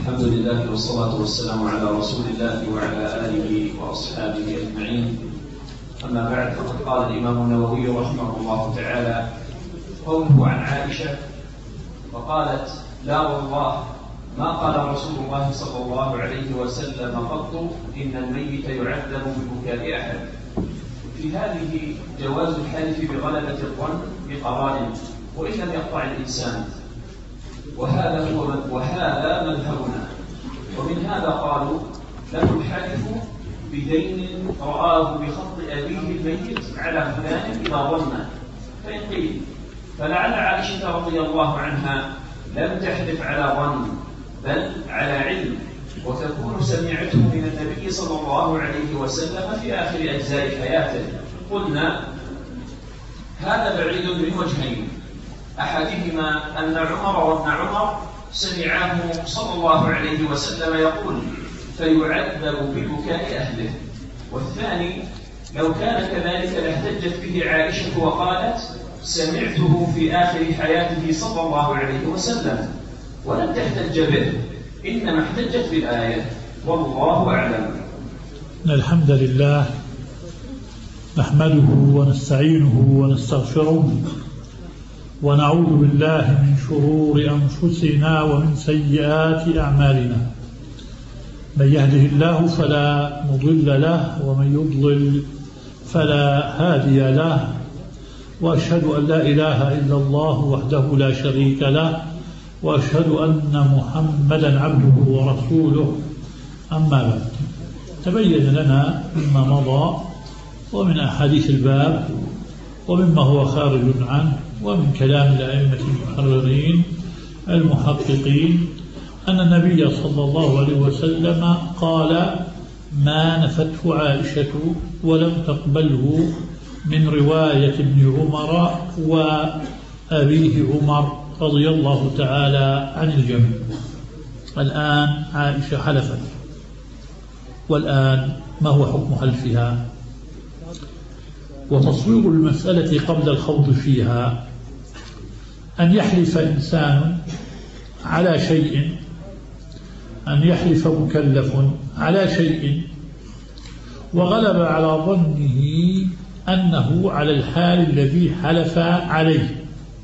الحمد لله والصلاة والسلام على رسول الله وعلى آله وأصحابه أجمعين. أما بعد، فقد قال الإمام النووي رحمه الله تعالى قوله عن عائشة فقالت: لا والله ما قال رسول الله صلى الله عليه وسلم قط إن الميت يعذب ببكاء أحد. في هذه جواز الحلف بغلبة الظن بقرائن وإن لم يقطع الإنسان، وهذا مذهبنا. ومن هذا قالوا له الحلف بدين رآه بخط أبيه الميت على فلان إذا ظن، فإن قيل فلعل عائشة رضي الله عنها لم تحلف على ظن بل على علم، وتكون سمعته من النبي صلى الله عليه وسلم في آخر أجزاء حياته. قلنا هذا بعيد من وجهين: أحدهما أن عمر وابن عمر سمعه صلى الله عليه وسلم يقول فيعذب ببكاء أهله، والثاني لو كان كذلك لاحتجت به عائشة وقالت سمعته في آخر حياته صلى الله عليه وسلم، ولم تحتج به، إنما احتجت بالآية، والله أعلم. الحمد لله نحمده ونستعينه ونستغفره ونعوذ بالله من شرور أنفسنا ومن سيئات أعمالنا. من يهده الله فلا مضل له ومن يضلل فلا هادي له، وأشهد أن لا إله إلا الله وحده لا شريك له، وأشهد أن محمدا عبده ورسوله. أما بعد، تبين لنا مما مضى ومن أحاديث الباب ومما هو خارج عنه ومن كلام الأئمة المحررين المحققين أن النبي صلى الله عليه وسلم قال ما نفته عائشة ولم تقبله من رواية ابن عمر وأبيه عمر رضي الله تعالى عن الجميع. الآن عائشة حلفت، والآن ما هو حكم حلفها؟ وتصوير المسألة قبل الخوض فيها أن يحلف إنسان على شيء، أن يحلف مكلف على شيء وغلب على ظنه أنه على الحال الذي حلف عليه،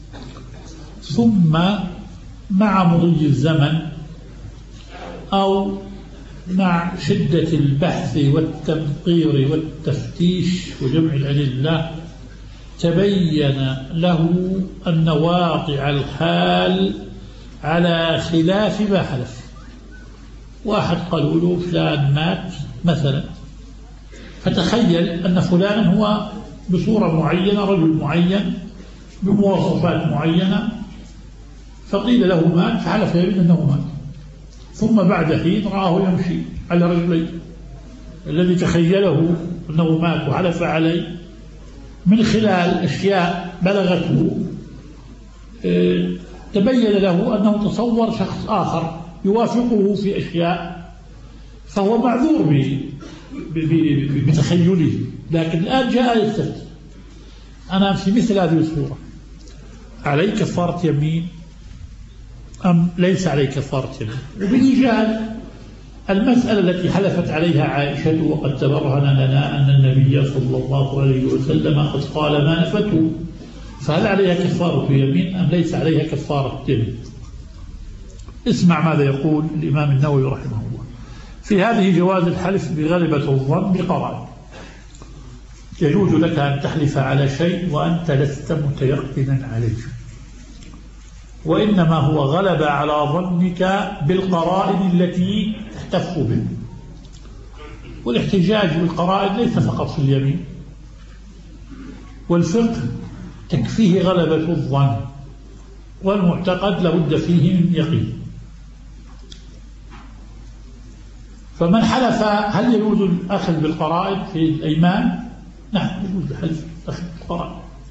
ثم مع مضي الزمن أو مع شدة البحث والتنقير والتفتيش وجمع الأدلة تبين له أن واقع الحال على خلاف ما حلف. واحد قالوا له فلان مات مثلا، فتخيل أن فلانا هو بصورة معينة، رجل معين بمواصفات معينة، فقيل له مات، فحلف يمين أنه مات، ثم بعد حين رآه يمشي على رجليه. الذي تخيله أنه مات وحلف عليه من خلال أشياء بلغته تبين له أنه تصور شخص آخر يوافقه في أشياء، فهو معذور بتخيله. لكن الآن جاء يستفتي: أنا في مثل هذه الصورة علي كفارة يمين أم ليس علي كفارة يمين؟ وبالإيجاز المسألة التي حلفت عليها عائشة وقد تبرهن لنا أن النبي صلى الله عليه وسلم قد قال ما نفته، فهل عليها كفارة يمين أم ليس عليها كفارة يمين؟ اسمع ماذا يقول الإمام النووي رحمه الله في هذه جواز الحلف بغلبة الظن بقرائن. يجوز لك أن تحلف على شيء وأنت لست متيقنا عليه، وإنما هو غلب على ظنك بالقرائن التي تحتف به. والاحتجاج بالقرائن ليس فقط في اليمين، والفقه تكفيه غلبة الظن، والمعتقد لابد فيه من يقين. فمن حلف، هل يجوز الأخذ بالقرائن في الأيمان؟ نعم، يجوز الحلف بالأخذ بالقرائن،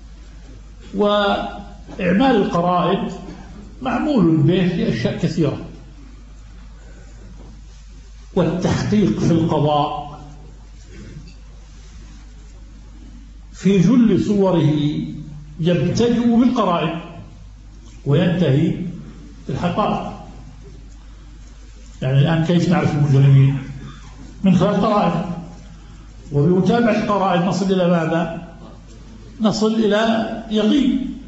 وإعمال القرائن معمول به في أشياء كثيرة. والتحقيق في القضاء في جل صوره يبتدئ بالقرائن وينتهي بالحقائق. يعني الآن كيف نعرف المجرمين؟ من خلال قرائن، وبمتابعة القرائن نصل إلى ماذا؟ نصل إلى يقين،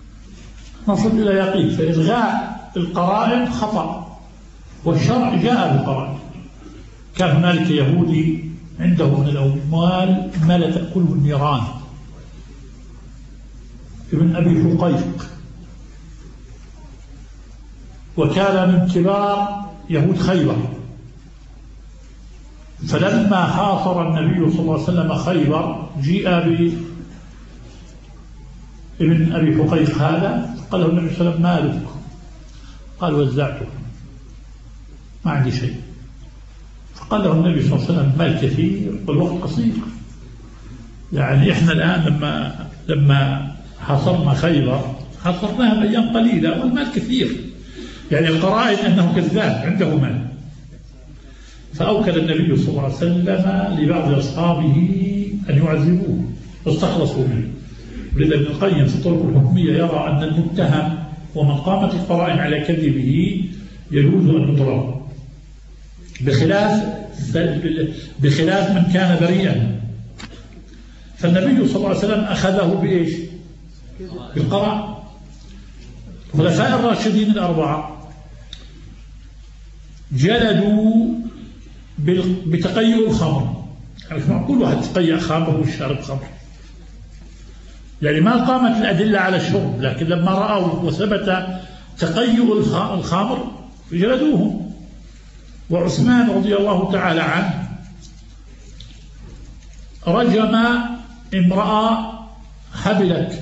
فإلغاء القرائن خطأ، والشرع جاء بالقرائن. كان هنالك يهودي عنده من الأموال ما لا تأكله النيران، ابن أبي حقيق، وكان من كبار يهود خيبر. فلما حاصر النبي صلى الله عليه وسلم خيبر جيء بابن أبي حقيق هذا، قال له النبي صلى الله عليه وسلم: مالك؟ قال: وزعته، ما عندي شيء. فقال له النبي صلى الله عليه وسلم: مال كثير والوقت قصير. يعني إحنا الآن لما حاصرنا خيبر حاصرناها بأيام قليلة والمال كثير، يعني القرائن أنه كذاب عنده مال. فأوكل النبي صلى الله عليه وسلم لبعض أصحابه أن يعذبوه واستخلصوا منه. ولذا ابن القيم في الطرق الحكمية يرى أن المتهم ومن قامت القرائن على كذبه يجوز أن يضرب، بخلاف من كان بريئا. فالنبي صلى الله عليه وسلم أخذه بإيش؟ بالقرائن. الخلفاء الراشدين الأربعة جلدوا بتقيؤ الخمر. يعني معقول واحد تقيأ خمر وشارب خمر؟ يعني ما قامت الأدلة على الشرب، لكن لما رأوا وثبت تقيؤ الخمر جلدوهم. وعثمان رضي الله تعالى عنه رجم امرأة حبلت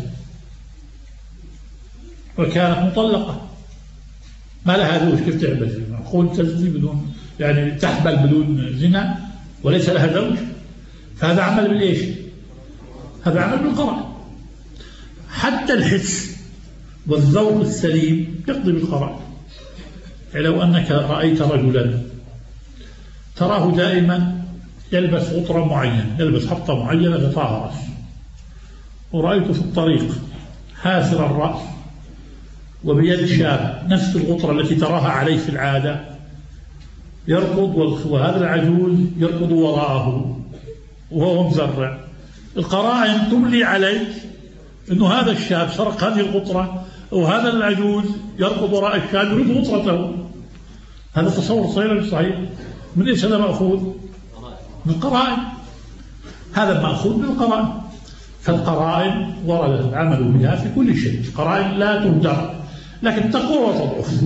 وكانت مطلقة، ما لها زوج، كيف تعبد؟ معقول تزني بدون، يعني تحبل بدون زنا وليس لها زوج؟ فهذا عمل بالإيش؟ هذا عمل بالقرائن. حتى الحس والذوق السليم يقضي بالقرائن. يعني لو أنك رأيت رجلا تراه دائما يلبس غطرة معينة، يلبس حطة معينة غطاء رأس، ورأيته في الطريق حاسر الرأس وبيد شاب نفس الغطرة التي تراها عليه في العادة يركض، وهذا العجوز يركض وراءه وهو مزرع، القرائن تملي عليك أنه هذا الشاب سرق هذه الغطرة، وهذا العجوز يركض وراء الشاب يريد غطرته. هذا تصور صحيح صحيح؟ من إيش هذا مأخوذ؟ من القرائن. هذا مأخوذ من القرائن. فالقرائن ورد العمل بها في كل شيء. القرائن لا تهدر، لكن تقوى وتضعف،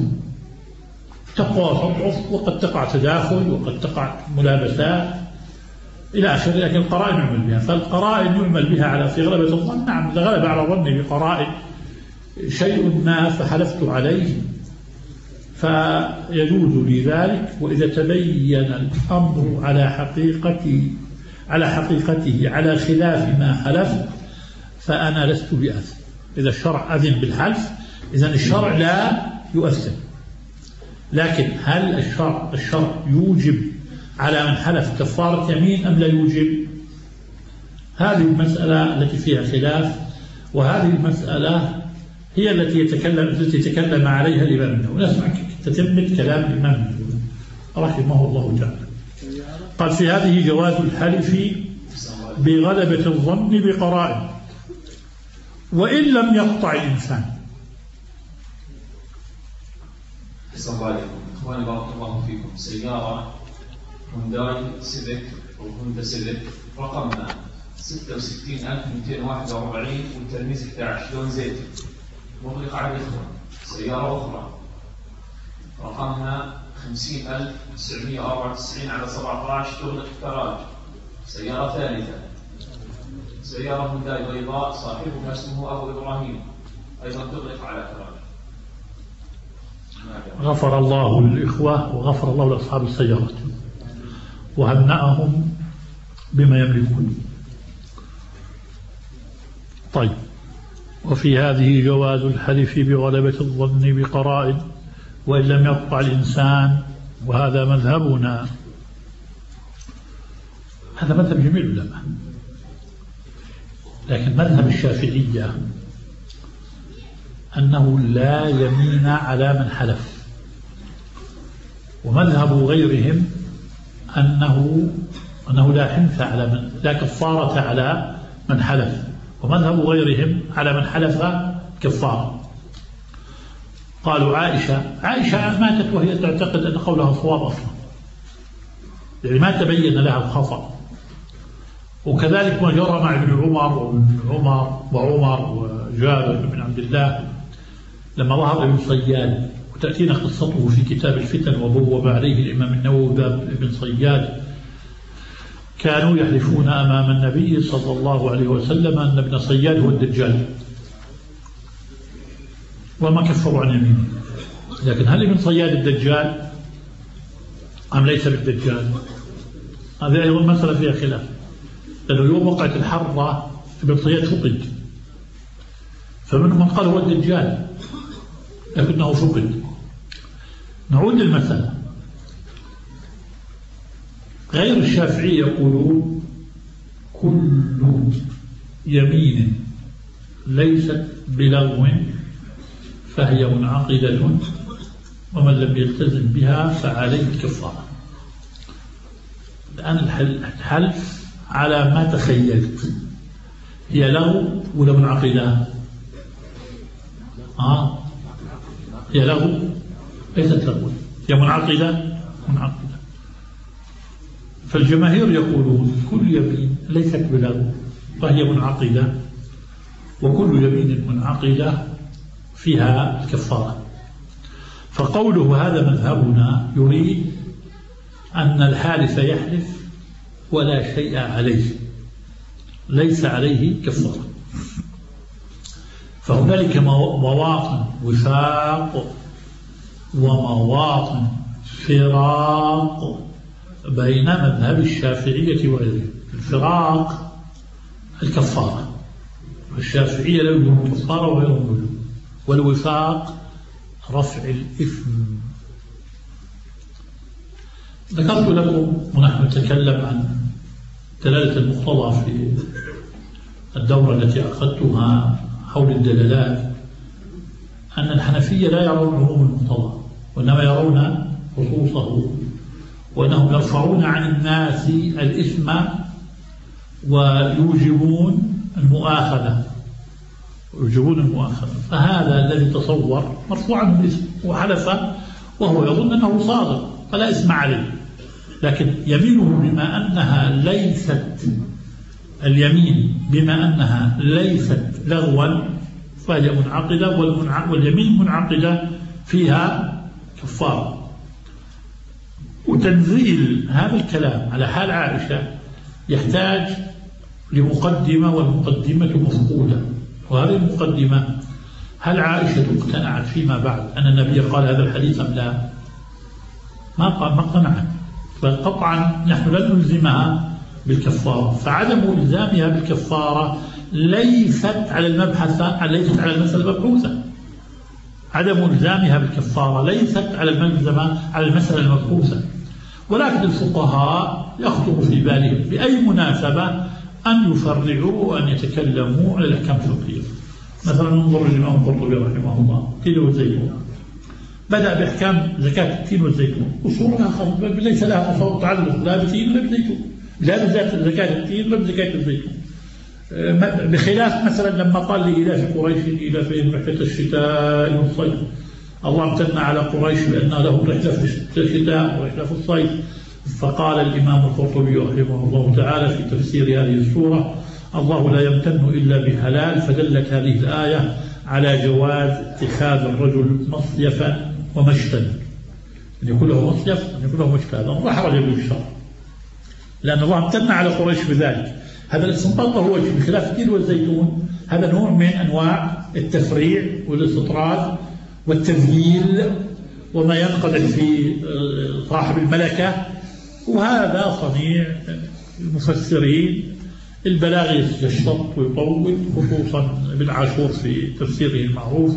وقد تقع تداخل وقد تقع ملابسات إلى آخره، لكن القرائن يعمل بها. فالقرائن يعمل بها في غلبة الظن. نعم، إذا غلب على ظني بقرائن شيء ما فحلفت عليه فيجوز لي ذلك. وإذا تبين الأمر على حقيقته على خلاف ما حلفت فأنا لست بأثم. إذا الشرع أذن بالحلف إذن الشرع لا يؤثم. لكن هل الشرع يوجب على من حلف كفارة يمين أم لا يوجب؟ هذه المسألة التي فيها خلاف، وهذه المسألة هي التي تكلم عليها الإمام النووي. نسمع تتمة كلام الإمام النووي رحمه الله تعالى. قال: في هذه جواز الحلف بغلبة الظن بقرائن وإن لم يقطع الإنسان. أحسن الله عليكم. إخواني بارك الله فيكم. سيارة هونداي سيفيك أو هوندا سيفيك رقمنا 66241 والتلميذ 11 لون زيتي، مغلقة على الإخوة. سيارة أخرى رقمها 50994 على 17 تغلق الكراج. سيارة ثالثة سيارة هونداي بيضاء صاحبها اسمه أبو إبراهيم، أيضا تغلق على كراج. غفر الله للإخوة وغفر الله لأصحاب السيارات وهنأهم بما يملكون. طيب، وفي هذه جواز الحلف بغلبة الظن بقرائن وإن لم يقطع الإنسان، وهذا مذهبنا. هذا مذهب جميع العلماء، لكن مذهب الشافعية أنه لا يمين على من حلف، ومذهب غيرهم أنه لا حنث على من لا كفارة على من حلف، ومذهب غيرهم على من حلف كفارة. قالوا عائشة ماتت وهي تعتقد أن قولها صواب أصلا، يعني ما تبين لها الخطأ. وكذلك ما جرى مع ابن عمر وعمر وجابر بن عبد الله لما ظهر ابن صياد، وتأتينا قصته في كتاب الفتن وبوب عليه الإمام النووي باب ابن صياد. كانوا يحلفون أمام النبي صلى الله عليه وسلم أن ابن صياد هو الدجال، وما كفروا عن يمينه. لكن هل ابن صياد الدجال أم ليس بالدجال؟ هذه أيضا مسألة فيها خلاف، لأنه يوم وقعت الحرة ابن صياد فقد، فمنهم من قال هو الدجال لكنه فقد. نعود للمسألة. غير الشافعي يقولون كل يمين ليست بلغو فهي منعقدة، ومن لم يلتزم بها فعليه الكفارة. الآن الحلف على ما تخيلت، هي لغو ولا منعقدة؟ هي لغو ليست لغو، هي منعقدة. فالجماهير يقولون كل يمين ليست بلغو فهي منعقدة، وكل يمين منعقدة فيها الكفارة. فقوله هذا مذهبنا يريد أن الحالف يحلف ولا شيء عليه، ليس عليه كفارة. فهنالك مواطن وفاق ومواطن فراق بين مذهب الشافعية وغيره. الفراق الكفارة، الشافعية لا يوجد كفارة وغيرهم يوجد، والوفاق رفع الإثم. ذكرت لكم ونحن نتكلم عن دلالة المقتضى في الدورة التي أخذتها حول الدلالات أن الحنفية لا يرون عموم المقتضى، وإنما يرون خصوصه، وأنهم يرفعون عن الناس الإثم ويوجبون المؤاخذة. فهذا الذي تصور مرفوع عنه الإثم وحلف وهو يظن أنه صادق فلا إثم عليه، لكن يمينه بما أنها ليست لغوا فهي منعقدة، واليمين منعقدة فيها كفارة. وتنزيل هذا الكلام على حال عائشة يحتاج لمقدمة، والمقدمة مفقودة. وهذه المقدمة، هل عائشة اقتنعت فيما بعد أن النبي قال هذا الحديث أم لا؟ ما اقتنعت، فقطعا نحن لن نلزمها بالكفارة. فعدم إلزامها بالكفارة ليست على المسألة المبحوثة. عدم إلزامها بالكفارة ليست على المسألة المبحوثة. ولكن الفقهاء يخطر في بالهم بأي مناسبة أن يفرعوا وأن يتكلموا على الأحكام الفقهية. مثلا ننظر للإمام القرطبي رحمه الله، التين والزيتون، بدأ بأحكام زكاة التين والزيتون، أصولها ليس لها تصور تعلق لا بالتين ولا بالزيتون، لا بزكاة التين ولا بزكاة الزيتون، بخلاف مثلا لما قال لإلاف قريش إلافهم رحلة الشتاء والصيف. الله امتن على قريش بأن لهم رحلة في الشتاء ورحلة في الصيف. فقال الإمام القرطبي رحمه الله تعالى في تفسير هذه السورة: الله لا يمتن إلا بحلال. فدلت هذه الآية على جواز اتخاذ الرجل مصيفا ومشتا، أن يكون له مصيف أن يكون له مشتا. هذا لا حرج به الشرع، لأن الله امتن على قريش بذلك. هذا الاستنباط هو بخلاف التين والزيتون، هذا نوع من أنواع التفريع والاستطراد والتذييل وما ينقدح في صاحب الملكة. وهذا صنيع المفسرين. البلاغي يشتط ويطول، خصوصا ابن عاشور في تفسيره المعروف،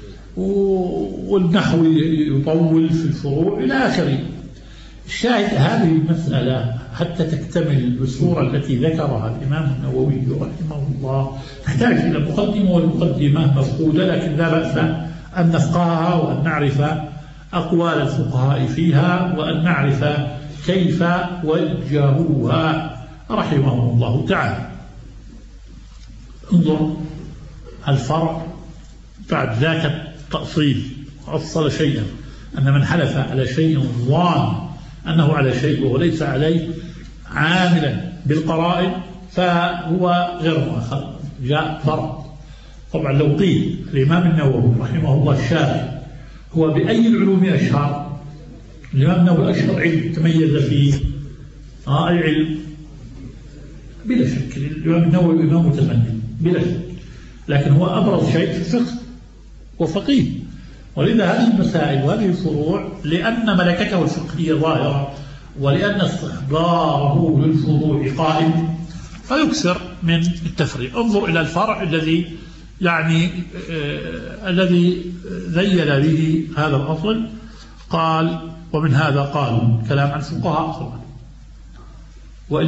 والنحوي يطول في الفروع إلى آخره. الشاهد هذه المسألة حتى تكتمل بالصورة التي ذكرها الإمام النووي رحمه الله تحتاج إلى مقدمة، والمقدمة مفقودة، لكن لا بأس أن نفقهها وأن نعرف أقوال الفقهاء فيها وأن نعرف كيف وجهوها رحمهم الله تعالى. انظر الفرع بعد ذاك التأصيل أصل شيئا، أن من حلف على شيء ظان أنه على شيء وليس عليه عاملا بالقرائن فهو غير مؤخر. جاء فرع. طبعا لو قيل الإمام النووي رحمه الله الشافعي هو بأي العلوم أشهر؟ الإمام النووي أشهر علم تميز فيه أي علم؟ بلا شك الإمام النووي إمام متفنن بلا شك، لكن هو أبرز شيء في الفقه وفقيه. ولذا هذه المسائل وهذه الفروع لأن ملكته الفقهية ظاهرة ولأن استحضاره للفروع قائم فيكثر من التفريع. انظر إلى الفرع الذي الذي ذيل به هذا الأصل. قال ومن هذا قالوا كلام عن الفقهاء طبعا، وإن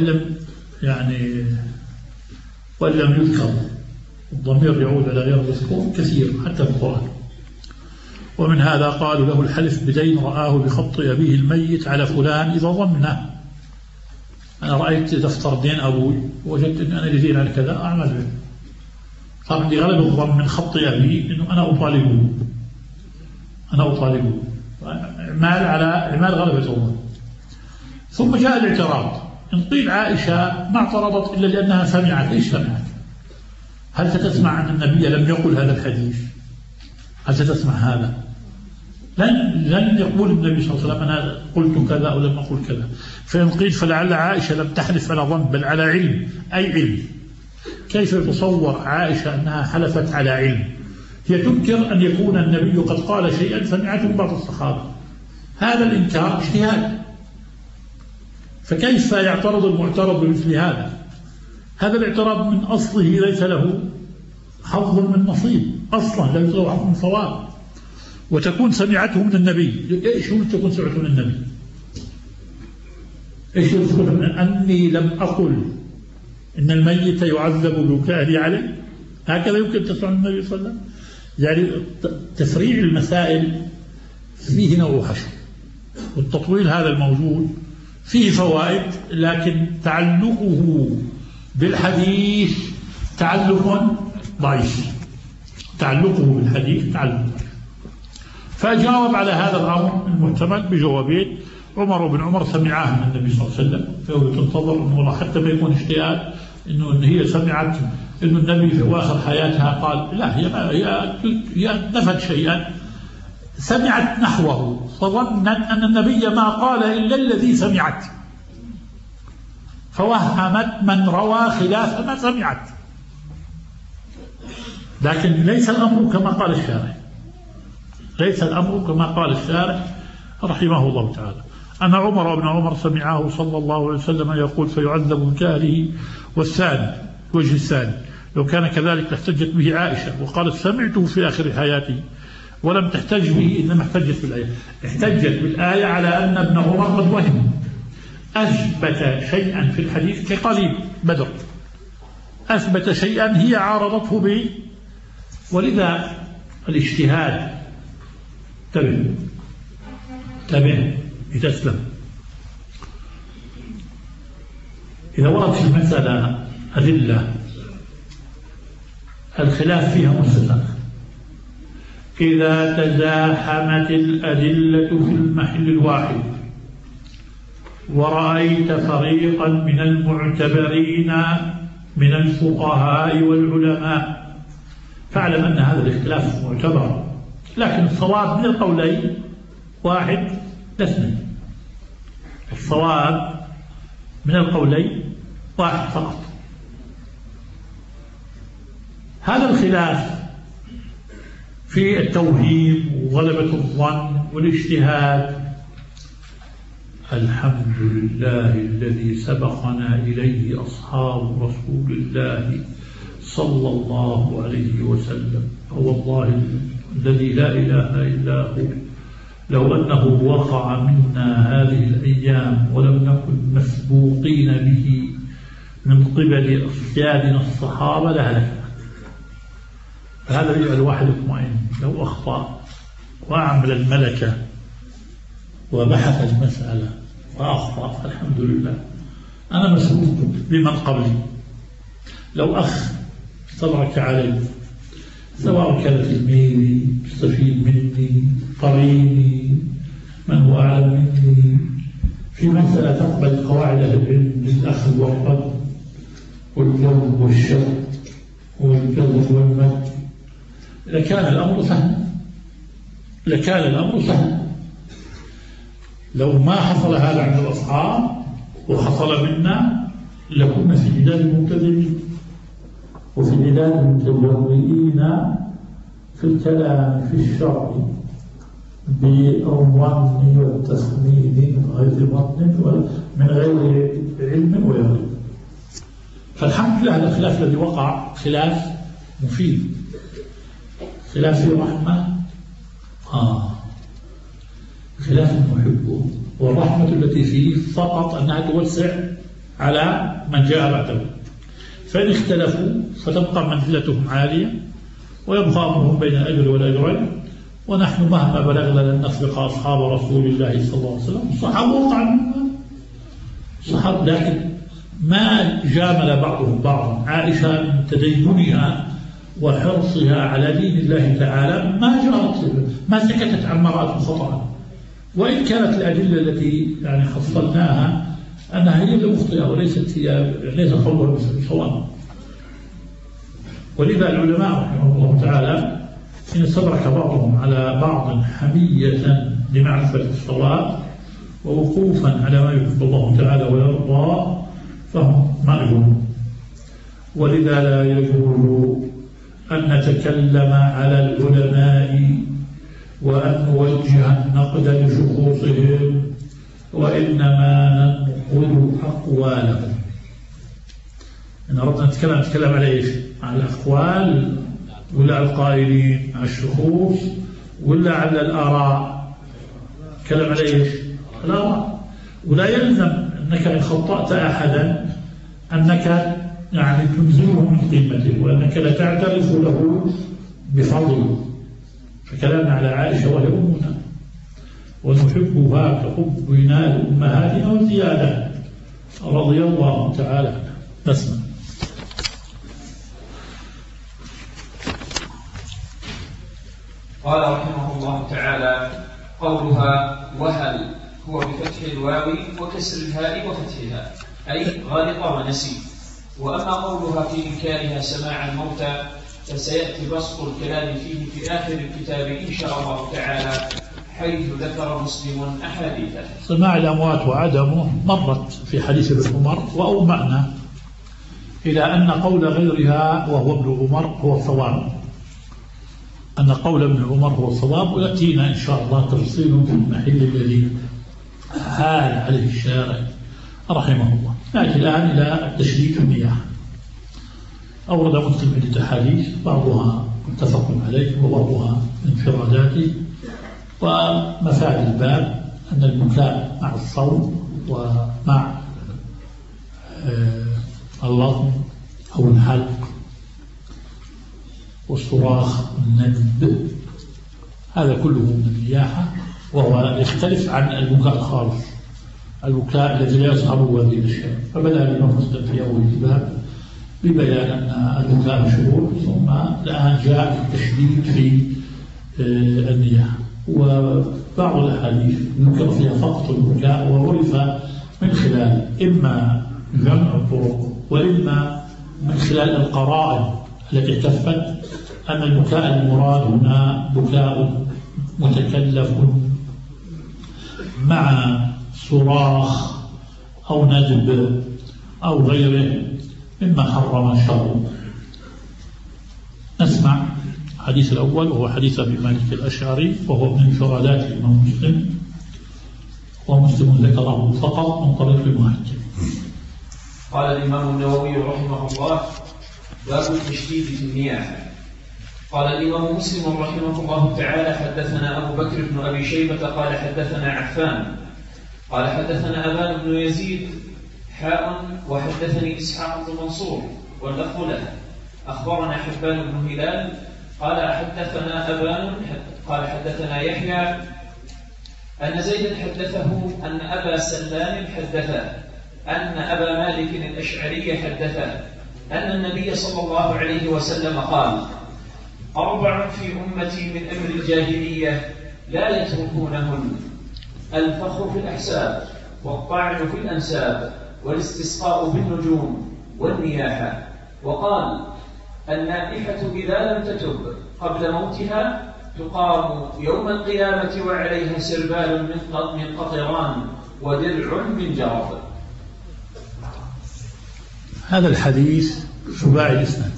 لم يذكر الضمير يعود على غير مذكور كثير حتى في القرآن. ومن هذا قالوا له الحلف بدين رآه بخط أبيه الميت على فلان إذا ظنه. أنا رأيت دفتر دين أبوي وجدت أن أنا لدين على كذا أعمل به، صار عندي غلب الظن من خط أبي أنه أنا أطالبه إعمال على إعمال غلبة الظن. ثم جاء الاعتراض. إن قيل عائشة ما اعترضت إلا لأنها سمعت. إيش سمعت؟ هل ستسمع أن النبي لم يقل هذا الحديث؟ هل ستسمع هذا؟ لن يقول النبي صلى الله عليه وسلم أنا قلت كذا أو لم أقل كذا. فإن قيل فلعل عائشة لم تحلف على ظن بل على علم. أي علم؟ كيف يتصور عائشة أنها حلفت على علم؟ هي تنكر أن يكون النبي قد قال شيئا سمعته بعض الصحابة. هذا الإنكار اجتهاد، فكيف يعترض المعترض بمثل هذا؟ هذا الاعتراض من أصله ليس له حظ من نصيب، أصلا ليس له حظ من صواب. وتكون سمعته من النبي. إيش هو تكون سمعته من النبي؟ إيش يذكر أني لم أقل إن الميت يعذب ببكائه عليه؟ هكذا يمكن تسمع من النبي صلى الله عليه وسلم؟ يعني تفريع المسائل فيه نوع حشو، والتطويل هذا الموجود فيه فوائد، لكن تعلقه بالحديث تعلق ضعيف. فجاوب على هذا الأمر المحتمل بجوابين. عمر بن عمر سمعاه من النبي صلى الله عليه وسلم، فهو تنتظر أنه حتى ما يكون اجتهاد إنه هي سمعت إنه النبي في آخر حياتها قال لا، هي نفت شيئا، سمعت نحوه فظنت أن النبي ما قال إلا الذي سمعت، فوهمت من روى خلاف ما سمعت. لكن ليس الأمر كما قال الشارع رحمه الله تعالى، أن عمر بن عمر سمعه صلى الله عليه وسلم يقول فيعذب بكاره. والثاني الوجه الثاني لو كان كذلك لاحتجت به عائشة وقالت سمعته في آخر حياتي، ولم تحتج به، إنما احتجت بالآية. احتجت بالآية على أن ابن عمر قد وهم، أثبت شيئا في الحديث كقليل بدر، أثبت شيئا هي عارضته به. ولذا الاجتهاد تبع لتسلم. إذا ورد في المسألة أدلة الخلاف فيها مستثنى، إذا تزاحمت الأدلة في المحل الواحد ورأيت فريقا من المعتبرين من الفقهاء والعلماء فاعلم أن هذا الاختلاف معتبر، لكن الصواب من القولين واحد لاثنين. الصواب من القولين واحد فقط. هذا الخلاف في التوهيم وغلبة الظن والاجتهاد الحمد لله الذي سبقنا إليه أصحاب رسول الله صلى الله عليه وسلم. هو الله الذي لا إله إلا هو، لو أنه وقع منا هذه الأيام ولم نكن مسبوقين به من قبل أصحابنا الصحابة لهلكنا. فهذا يجعل الواحد مطمئن. لو أخطأ وأعمل الملكة وبحث المسألة وأخطأ فالحمد لله، أنا مسؤول بمن قبلي. لو أخ استدرك علي سواء كان تلميذي يستفيد مني قريني من هو أعلم مني في مسألة تقبل قواعد العلم للأخذ والرد والجذب والشد والكذب والمد، لكان الأمر سهل. لو ما حصل هذا عند الأصحاب وحصل منا لكنا في جدال المبتدئين وفي جدال المتجرئين في الكلام في الشرع بالظن والتخمين غير ظن من غير علم ويقين. فالحمد لله هذا الخلاف الذي وقع خلاف مفيد، خلاف في رحمة، خلاف محبه، والرحمة التي فيه فقط أنها توسع على من جاء بعده، فإن اختلفوا فتبقى منزلتهم عالية ويبقى أمرهم بين الأجر والأجرين، ونحن مهما بلغنا لن نسبق أصحاب رسول الله صلى الله عليه وسلم. الصحابة وقع منهم صحابة، لكن ما جامل بعضهم بعضا. عائشة من تدينها وحرصها على دين الله تعالى ما سكتت عن مرأة خطأ، وإن كانت الأدلة التي حصلناها أنها هي المخطئة وليست ليس قولها بصواب. ولذا العلماء رحمه الله تعالى إن استدرك بعضهم على بعض حمية لمعرفة الصواب ووقوفا على ما يحب الله تعالى ويرضى فهم مأجورون. ولذا لا يجوز أن نتكلم على العلماء وأن نوجه النقد لشخوصهم، وإنما ننقل أقوالهم. إن أردنا نتكلم على إيش؟ على الأقوال ولا على القائلين، على الشخوص ولا على الآراء؟ نتكلم على إيش؟ الآراء. ولا يلزم أنك إن خطأت أحدا أنك تنزله من قيمته وأنك لا تعترف له بفضله. فكلامنا على عائشة وهي أمنا ونحبها كحبنا لأمهاتنا وزيادة رضي الله تعالى عنها. نسمع. قال رحمه الله تعالى: قولها وهل هو بفتح الواو وكسر الهاء وفتحها، أي غلط ونسي. وأما قولها في إنكارها سماع الموتى فسيأتي بسط الكلام فيه في آخر الكتاب إن شاء الله تعالى، حيث ذكر مسلم أحاديثه. سماع الأموات وعدمه مرت في حديث ابن عمر، وأومأنا إلى أن قول غيرها وهو ابن عمر هو الصواب، أن قول ابن عمر هو الصواب، ويأتينا إن شاء الله تفصيل في المحل الذي هال عليه الشارع رحمه الله. نأتي الآن إلى التشديد النياحة. أورد مسلم عدة أحاديث، بعضها متفق عليه وبعضها انفراداته. ومفاد الباب أن البكاء مع الصوم ومع اللطم أو الحلق والصراخ والندب هذا كله من النياحة، وهو يختلف عن البكاء الخالص، البكاء الذي لا يصحبه هذه الأشياء. فبدأ الإمام مسلم في أول الباب ببيان أن البكاء مشروع، ثم الآن جاء التشديد في النياحة. وبعض الأحاديث يذكر فيها فقط البكاء، وعرف من خلال إما جمع الطرق وإما من خلال القرائن التي احتفت أن البكاء المراد هنا بكاء متكلف مع صراخ أو ندب أو غيره مما حرم الشرع. نسمع الحديث الأول وهو حديث أبي مالك الأشعري، وهو من انفرادات الإمام مسلم، ومسلم ذكره فقط من طريق المحجم. قال الإمام النووي رحمه الله: باب التشديد في النياحة. قال الإمام مسلم رحمه الله تعالى: حدثنا أبو بكر بن أبي شيبة قال حدثنا عفان قال حدثنا أبان بن يزيد وحدثني إسحاق بن منصور واللفظ له. أخبرنا حبان بن هلال قال حدثنا أبان قال حدثنا يحيى أن زيدا حدثه أن أبا سلام حدثه أن أبا مالك الأشعري حدثه أن النبي صلى الله عليه وسلم قال: 4 في أمتي من أمر الجاهلية لا يتركونهن: الفخر في الأحساب، والطعن في الأنساب، والاستسقاء بالنجوم، والنياحة. وقال: النائحة إذا لم تتب قبل موتها تقام يوم القيامة وعليها سربال من قطران ودرع من جرب. هذا الحديث سباعي الإسناد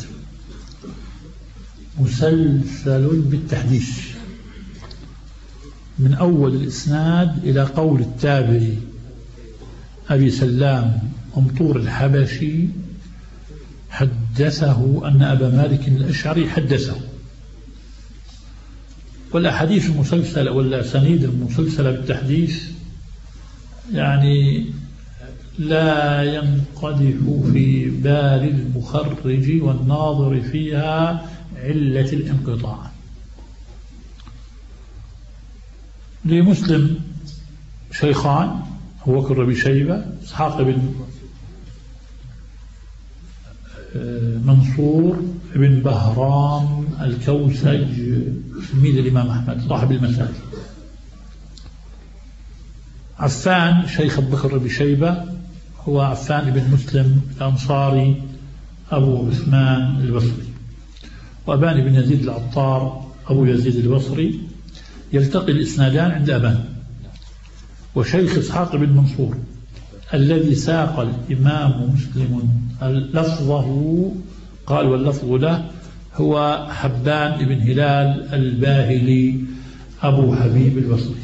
مسلسل بالتحديث من أول الإسناد إلى قول التابعي أبي سلام أمطور الحبشي حدثه أن أبا مالك الأشعري حدثه. والأحاديث المسلسلة والأسانيد المسلسلة بالتحديث يعني لا ينقدح في بال المخرج والناظر فيها علة الانقطاع. لمسلم شيخان: أبو بكر بن شيبة، إسحاق بن منصور بن بهرام الكوسج تلميذ الإمام أحمد صاحب المساجد. عفان شيخ أبو بكر بن شيبة هو عفان بن مسلم الأنصاري أبو عثمان البصري. وأبان بن يزيد العطار أبو يزيد البصري. يلتقي الإسنادان عند أبان. وشيخ إسحاق بن منصور الذي ساق الإمام مسلم لفظه قال واللفظ له هو حبان بن هلال الباهلي أبو حبيب البصري.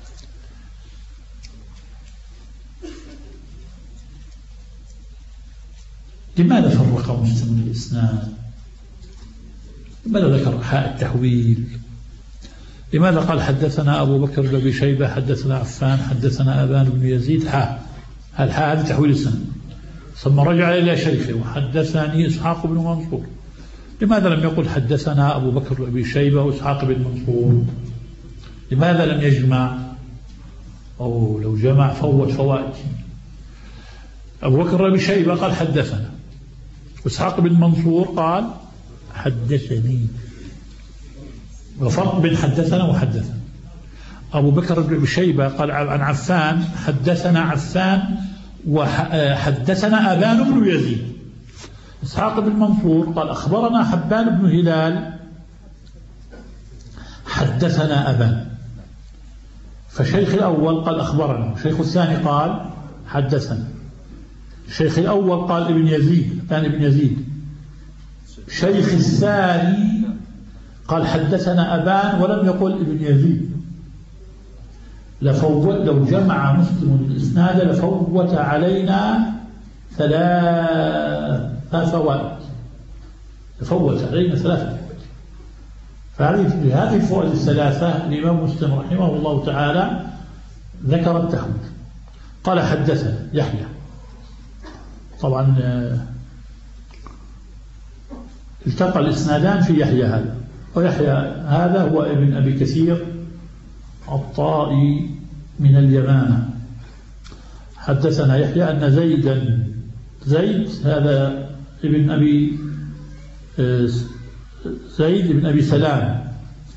لماذا فرق مسلم الإسناد؟ لماذا ذكر حاء التحويل؟ لماذا قال حدثنا أبو بكر بن شيبة حدثنا عفان حدثنا أبان بن يزيد الحاء هذا تحويل السند، ثم رجع إلى شيخه وحدثني إسحاق بن منصور. لماذا لم يقل حدثنا أبو بكر بن شيبة وإسحاق بن منصور؟ لماذا لم يجمع؟ أو لو جمع فوت فوائد. أبو بكر بن شيبة قال حدثنا، وإسحاق بن منصور قال حدثني، وفرق بين حدثنا وحدثنا. أبو بكر بن شيبة قال عن عفان حدثنا عفان وحدثنا أبان بن يزيد. إسحاق بن منصور قال أخبرنا حبان بن هلال حدثنا أبان. فالشيخ الأول قال أخبرنا، الشيخ الثاني قال حدثنا. الشيخ الأول قال ابن يزيد، الثاني ابن يزيد. الشيخ الثاني قال حدثنا أبان ولم يقل ابن يزيد. لو جمع مسلم الإسناد لفوت علينا 3 فوائد، لفوت علينا 3. فهذه الفوائد الثلاثة الإمام مسلم رحمه الله تعالى ذكر التحويل. قال حدثنا يحيى، طبعا التقى الإسنادان في يحيى هذا، ويحيى هذا هو ابن أبي كثير الطائي من اليمامة. حدثنا يحيى أن زيد هذا ابن أبي زيد بن أبي سلام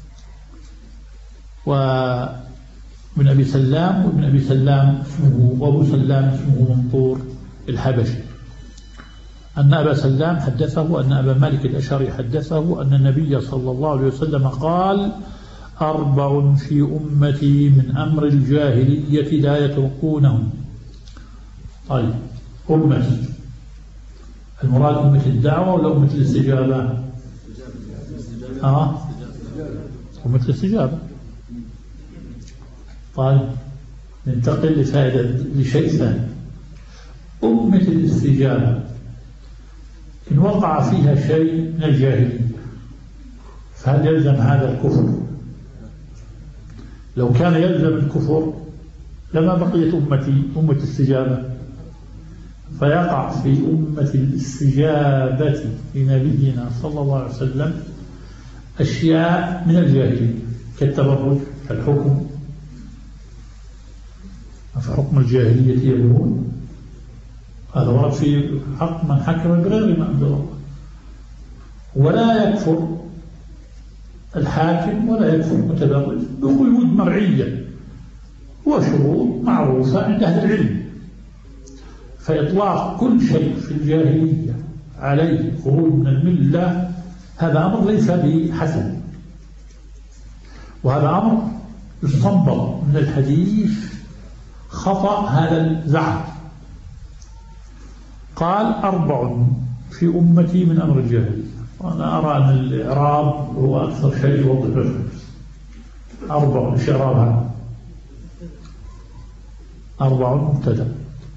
وابن أبي سلام وابن أبي سلام اسمه وأبو سلام اسمه منصور الحبشي. أن أبا سلام حدثه أن أبا مالك الأشعري حدثه أن النبي صلى الله عليه وسلم قال 4 في أمتي من أمر الجاهلية لا يتركونهم. طيب، أمتي المراد أمة الدعوة ولا أمة الاستجابة؟ أمة الاستجابة. طيب، ننتقل لفائدة لشيء ثاني. أمة الاستجابة إن وقع فيها شيء من الجاهلية فهل يلزم هذا الكفر؟ لو كان يلزم الكفر لما بقيت أمتي أمة الاستجابة. فيقع في أمة الاستجابة لنبينا صلى الله عليه وسلم أشياء من الجاهلية كالتبرج، كالحكم، فحكم الجاهلية يبغون، هذا ورد في حق من حكم بغير ما أنزل الله. ولا يكفر الحاكم ولا يكفر المتبرج بقيود مرعية وشروط معروفة عند أهل العلم. فإطلاق كل شيء في الجاهلية عليه خروج من الملة هذا أمر ليس بحسن، وهذا أمر يستنبط من الحديث خطأ هذا الزعم. قال 4 في أمتي من أمر الجاهلية، وأنا أرى أن الإعراب هو أكثر شيء يوضح الفكرة. 4 إيش إعرابها؟ 4 مبتدأ،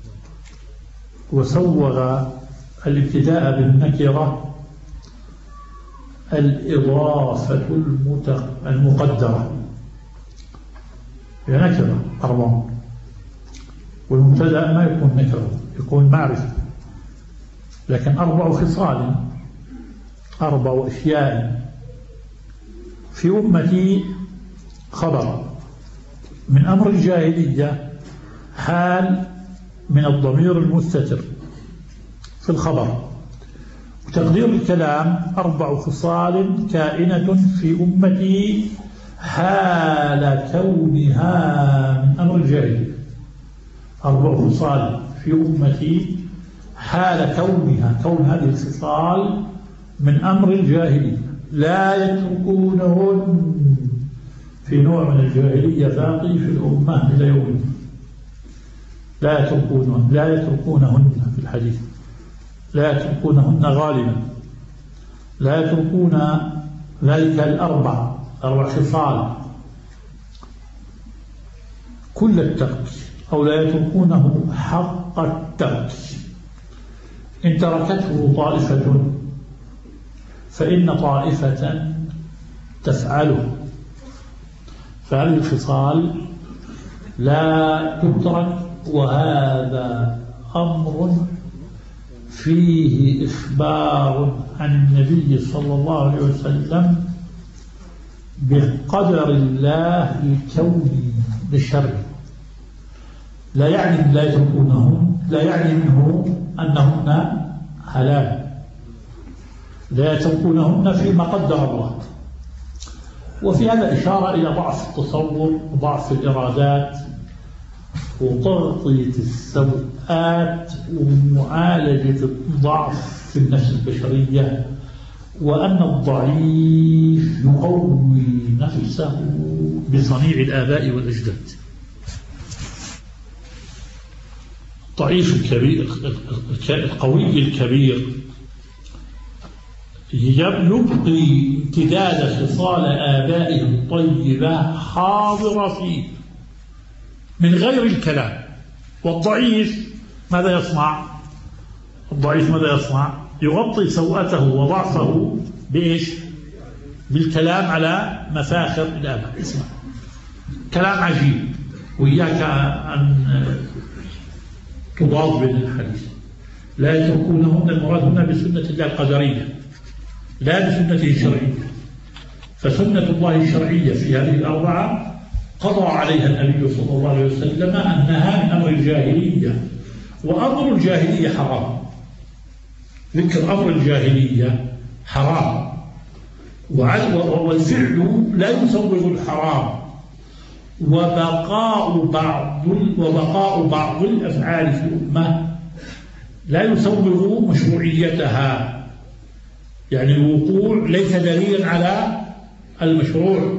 وسوغ الابتداء بالنكرة الإضافة المقدرة، هي نكرة 4، والمبتدأ ما يكون نكرة، يكون معرفة. لكن 4 خصال، 4 أشياء في أمتي خبر من أمر الجاهلية، حال من الضمير المستتر في الخبر، وتقدير الكلام 4 خصال كائنة في أمتي حال كونها من أمر الجاهلية. 4 خصال في أمتي حال كونها، كون هذه الخصال من أمر الجاهلية، لا يتركونهن. في نوع من الجاهلية باقي في الأمة إلى يوم، لا يتركونهن في الحديث، لا يتركونهن غالبا، لا يتركون ذلك 4 خصال كل الترك، أو لا يتركونه حق الترك. إن تركته طائفة فإن طائفة تفعله، فهذه الخصال لا تترك، وهذا أمر فيه إخبار عن النبي صلى الله عليه وسلم بقدر الله الكوني للشر. لا يعني لا يتركونهن، لا يعني منه أنهن حلال، لا يتركونهن فيما قدر الله. وفي هذا إشارة إلى ضعف التصور وضعف الإرادات وتغطية السوءات ومعالجة الضعف في النفس البشرية، وأن الضعيف يقوي نفسه بصنيع الآباء والأجداد. الضعيف الكبير القوي الكبير يبقي امتداد خصال آبائه الطيبة حاضرة فيه من غير الكلام. والضعيف ماذا يصنع؟ الضعيف ماذا يصنع؟ يغطي سوءته وضعفه بإيش؟ بالكلام على مفاخر الآباء. اسمع كلام عجيب، وإياك أن تضاد بين الحديث. لا يتركونهن، المراد هنا بسنة الله القدرية لا بسنته الشرعية. فسنة الله الشرعية في هذه ال4 قضى عليها النبي صلى الله عليه وسلم أنها من أمر الجاهلية، وأمر الجاهلية حرام. ذكر أمر الجاهلية حرام، والفعل لا يسوغ الحرام. وبقاء بعض الأفعال في الأمة لا يسوغ مشروعيتها، يعني الوقوع ليس دليلا على المشروع.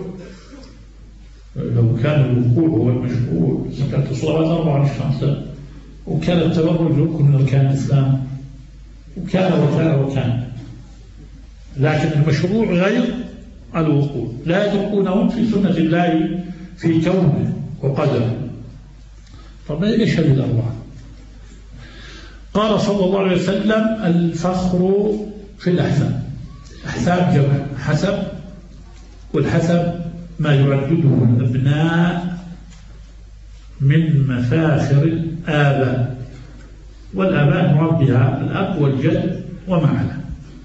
لو كان الوقوع هو المشروع كانت الصلوات 24 وكان التبرج ركن من أركان الإسلام وكان، لكن المشروع غير الوقوع. لا يتركونهم في سنة الله في كونه وقدره. طب ايش هذه ال4؟ قال صلى الله عليه وسلم الفخر في الأحساب. أحساب جمع حسب، والحسب ما يعدده الأبناء من مفاخر الآباء، والآباء مراد بها الأب والجد وما على.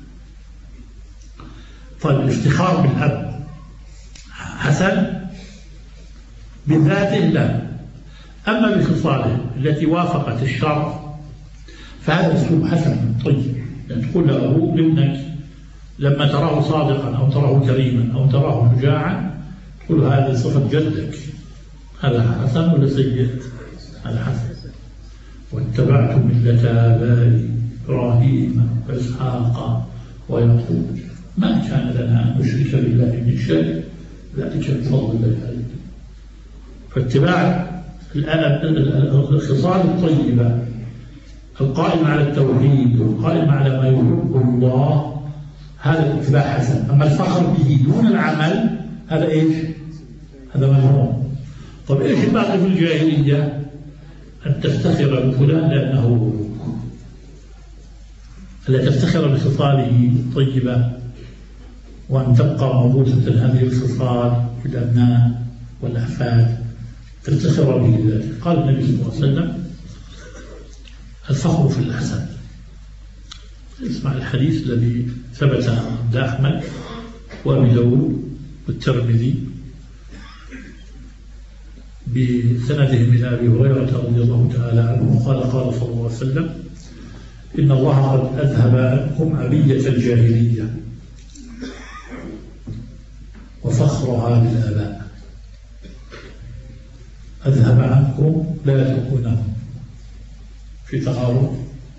طيب الافتخار بالأب حسن بذاته لا، أما بخصاله التي وافقت الشرع فهذا أسلوب حسن طيب، يعني تقول لأبوك لابنك لما تراه صادقا أو تراه كريما أو تراه شجاعا تقول هذا صفة جدك، هذا حسن ولا سيء؟ هذا حسن. واتبعت ملة آبائي إبراهيم وإسحاق ويعقوب ما كان لنا أن نشرك بالله من شيء ذلك بفضل الله علينا. فاتباع الخصال الطيبة القائم على التوحيد والقائم على ما يحب الله هذا الاتباع حسن. أما الفخر به دون العمل هذا إيش؟ هذا مذموم. طب إيش الباقي في الجاهلية؟ أن تفتخر بفلان لأنه ألا تفتخر بخصاله الطيبة وأن تبقى موروثة هذه الخصال في الأبناء والأحفاد تفتخر به ذلك. قال النبي صلى الله عليه وسلم الفخر في الحسن. اسمع الحديث الذي ثبت عند أحمد وأبي داود والترمذي بسنده من أبي هريرة رضي الله تعالى عنه قال قال صلى الله عليه وسلم إن الله قد أذهب عنكم عبية الجاهلية وفخرها بالآباء. أذهب عنكم لا يتركونه في تغارب،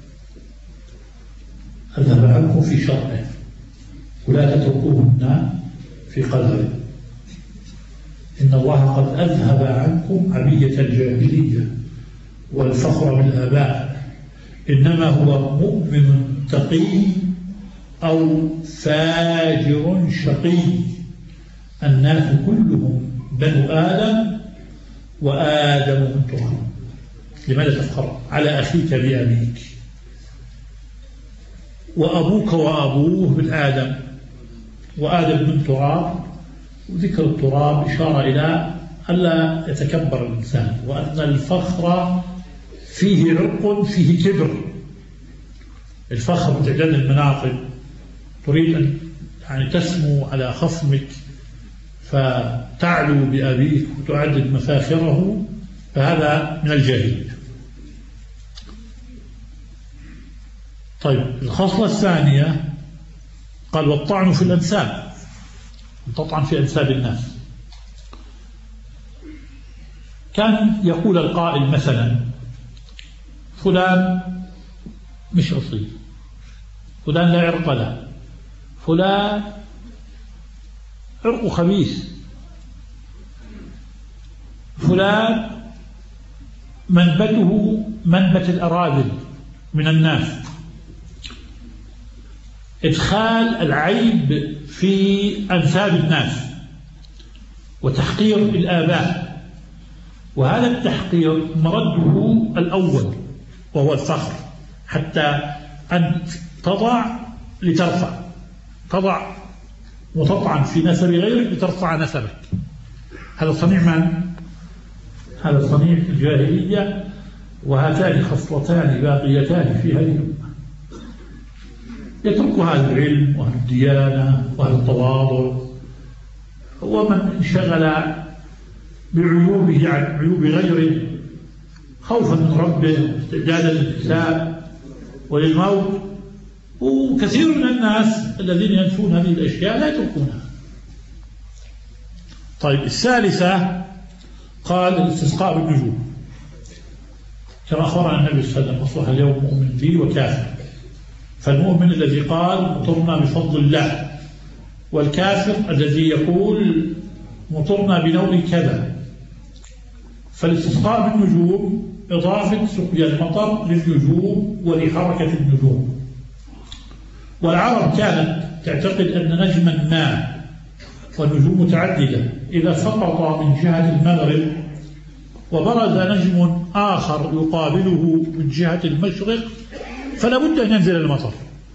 أذهب عنكم في شرعه ولا تتركوهن في قدره. إن الله قد أذهب عنكم عبية الجاهلية والفخر بالآباء، إنما هو مؤمن تقي أو فاجر شقي. الناس كلهم بنو آدم وآدم من تراب. لماذا تفخر على أخيك بأبيك وأبوك وأبوه بالآدم وآدم من تراب؟ وذكر التراب إشارة إلى ألا يتكبر الإنسان، وأن الفخر فيه عرق فيه كبر. الفخر بتعداد المناقب، تريد أن يعني تسمو على خصمك فتعلو بأبيك وتعدد مفاخره، فهذا من الجاهلية. طيب الخصلة الثانية قال والطعن في الأنساب، تطعن في أنساب الناس. كان يقول القائل مثلا فلان مش أصيل، فلان لا عرق له، فلان عرق خبيث، فلان منبته منبت الأراذل من الناس. إدخال العيب في أنساب الناس وتحقير الآباء، وهذا التحقير مرده الأول وهو الفخر، حتى أن تضع لترفع، تضع وتطعن في نسب غيرك لترفع نسبك. هذا صنيع من؟ هذا صنيع الجاهلية. وهاتان خصلتان باقيتان في هذه الأمة. يتركها العلم وأهل الديانة وأهل التواضع، ومن انشغل بعيوبه عن عيوب غيره خوفا من ربه استعدادا للحساب وللموت. وكثير من الناس الذين ينفون هذه الأشياء لا يتركونها. طيب الثالثة قال الاستسقاء بالنجوم، كما أخبرنا النبي صلى الله عليه وسلم أصبح اليوم مؤمن بي وكافر. فالمؤمن الذي قال مطرنا بفضل الله، والكافر الذي يقول مطرنا بنوء كذا. فالاستسقاء بالنجوم إضافة سقيا المطر للنجوم ولحركة النجوم. والعرب كانت تعتقد أن نجما ما، والنجوم متعددة، إذا سقط من جهة المغرب وبرز نجم آخر يقابله من جهة المشرق فلا بد أن ينزل المطر.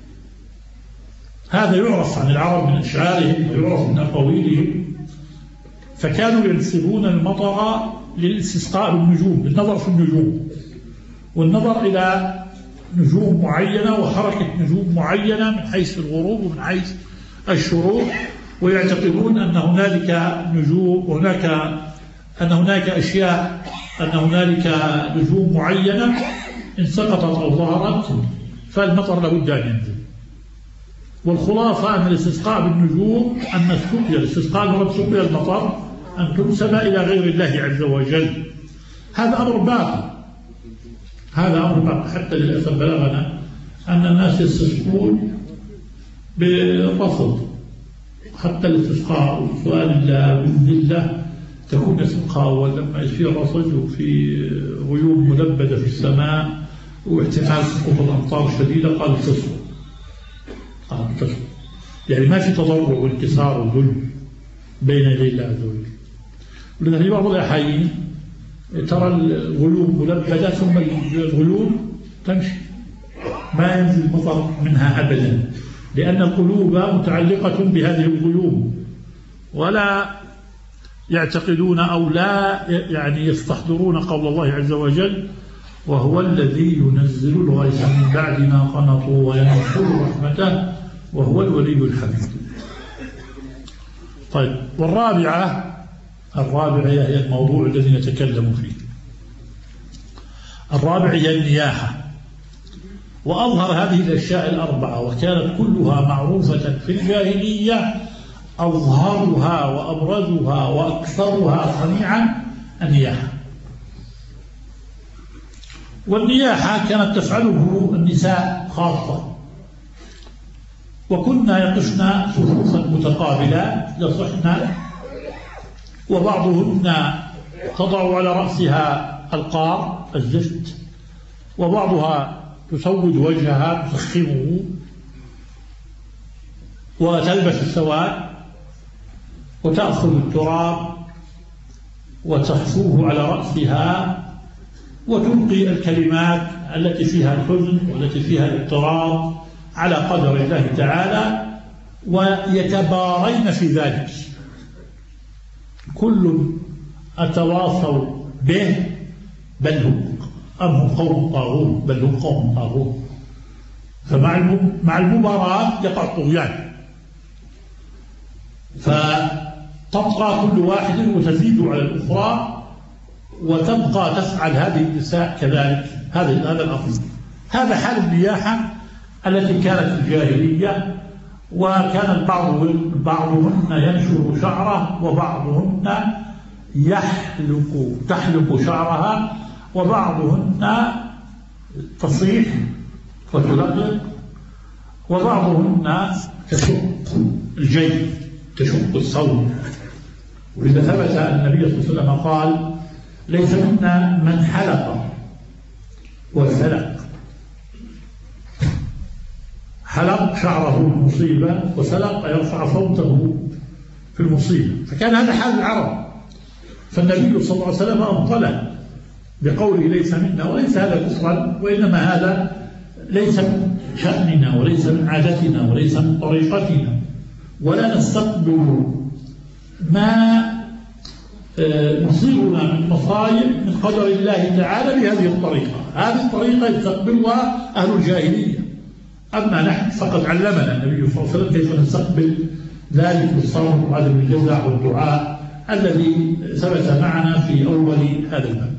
هذا يعرف عن العرب من أشعارهم ويعرف من أقاويلهم. فكانوا ينسبون المطر للاستسقاء بالنجوم، للنظر في النجوم والنظر إلى نجوم معينة وحركة نجوم معينة من حيث الغروب ومن حيث الشروق. ويعتقدون أن هنالك نجوم وأن هناك أشياء أن هنالك نجوم معينة إن سقطت أو ظهرت فالمطر لابد أن ينزل. والخلاصة أن الاستسقاء بالنجوم أن السقيا الاستسقاء هو سقيا المطر أن تنسب إلى غير الله عز وجل. هذا أمر باقي، هذا أمر باقي. حتى للأسف بلغنا أن الناس يستسقون بالرفض، حتى الاستسقاء وسؤال الله بإذن الله تكون استسقاء، ولما يصير رصد وفي غيوم ملبدة في السماء واحتمال سقوط الأمطار شديدة قال تسقط. يعني ما في تضرع وانكسار وذل بين يدي الله عز وجل. ولذلك في بعض الأحايين ترى الغيوم ملبدة ثم الغيوم تمشي ما ينزل المطر منها أبدا، لأن القلوب متعلقة بهذه الغيوم، ولا يعتقدون أو لا يعني يستحضرون قول الله عز وجل: وهو الذي ينزل الغيث من بعد ما قنطوا وينشر رحمته وهو الولي الحميد. طيب، والرابعة هي الموضوع الذي نتكلم فيه. الرابع هي النياحة. وأظهر هذه الأشياء الأربعة وكانت كلها معروفة في الجاهلية، أظهرها وأبرزها وأكثرها صنيعا النياحة. والنياحة كانت تفعله النساء خاصة، وكنا يقفن صفوفا متقابلة يصحن، وبعضهن تضع على رأسها القار الزفت، وبعضها تسود وجهها تسخمه وتلبس السواد وتأخذ التراب وتحفوه على رأسها وتلقي الكلمات التي فيها الحزن والتي فيها الاضطراب على قدر الله تعالى، ويتبارين في ذلك. كل أتواصوا به بل هم قوم طاغون، بل هم قوم طاغون. فمع المباراة يقع الطغيان، فتبقى كل واحد وتزيد على الأخرى، وتبقى تفعل هذه النساء كذلك هذا الأمر. هذا حال النياحة التي كانت في الجاهلية، وكان بعضهن ينشر شعره، وبعضهن تحلق شعرها، وبعضهن تصيح وتلقق، وبعضهن تشق الجيب، تشق الصوت. وإذا ثبت أن النبي صلى الله عليه وسلم قال: ليس منا من حلق وسلق. حلق شعره المصيبة، وسلق يرفع صوته في المصيبة. فكان هذا حال العرب، فالنبي صلى الله عليه وسلم أبطله بقوله: ليس منا. وليس هذا كفرا، وإنما هذا ليس من شأننا وليس من عادتنا وليس من طريقتنا، ولا نستقبل ما يصيبنا من مصائب من قدر الله تعالى بهذه الطريقة. هذه الطريقة يستقبلها أهل الجاهلية، أما نحن فقد علمنا النبي صلى الله عليه وسلم كيف نستقبل ذلك بالصبر وعدم الجزع والدعاء الذي ثبت معنا في أول هذا الباب.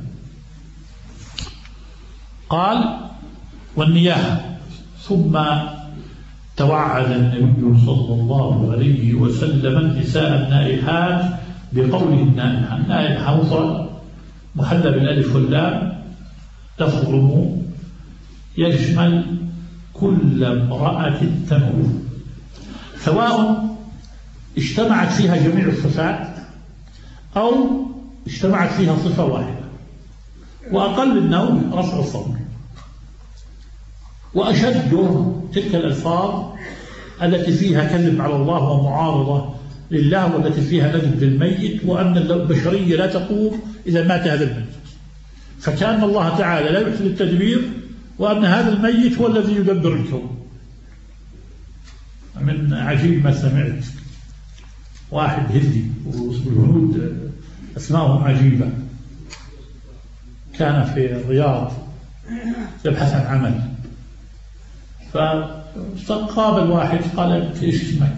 قال: والنياحة. ثم توعد النبي صلى الله عليه وسلم النساء النائحات بقوله النائحة. النائحة مفرد محلى بالألف واللام، لفظ العموم يشمل كل امرأة تنوح، سواء اجتمعت فيها جميع الصفات أو اجتمعت فيها صفة واحدة. وأقل النوم رفع الصوت، وأشده تلك الألفاظ التي فيها كذب على الله ومعارضة لله، والتي فيها ندب للميت، وأن البشرية لا تقوم إذا مات هذا الميت، فكأن الله تعالى لا يحسن التدبير، وأن هذا الميت هو الذي يدبر الكون. من عجيب ما سمعت واحد هندي، والهنود أسمائهم عجيبة، كان في الرياض يبحث عن عمل، فقابل واحد قال: ايش اسمك؟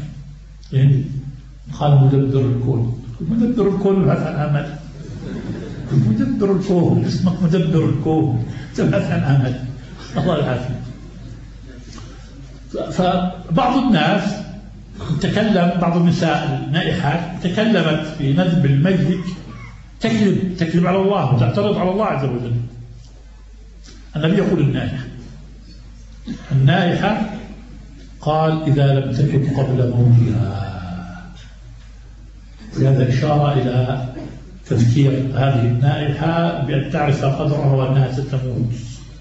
قال: مدبر الكون. مدبر الكون يبحث عن عمل؟ مدبر مدبر الكون، اسمك مدبر الكون، تبحث عن عمل. الله العافية. فبعض الناس تكلم، بعض النساء النائحات تكلمت في ندب الميت، تكذب على الله وتعترض على الله عز وجل. النبي يقول النائحة قال إذا لم تكن قبل موتها. هذا إشارة إلى تذكير هذه النائحة بأن تعرف قدرها وأنها ستموت،